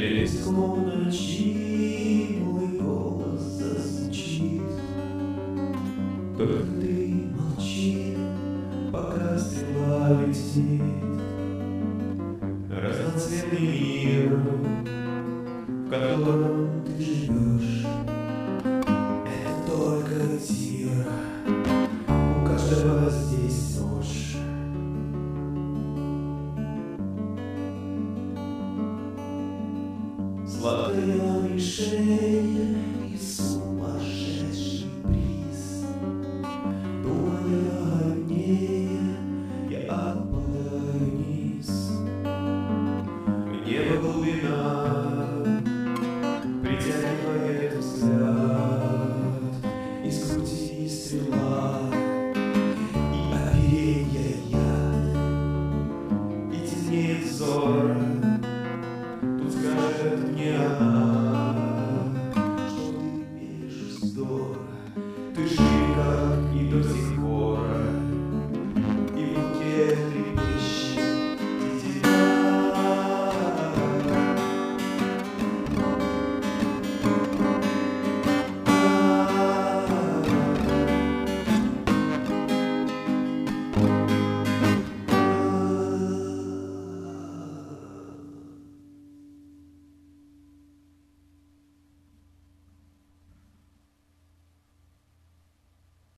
Близко ночи мой голос зазвучит, только ты молчи, пока стрела летит. Разноцветный мир, в котором ты живешь, это только тир, у каждого здесь нож. Золотая мишень и сумасшедший приз. Думая о ней, я опадаю вниз. Небо глубина притягивает взгляд. Из груди стрела и оперенья яд, и темнеет взор.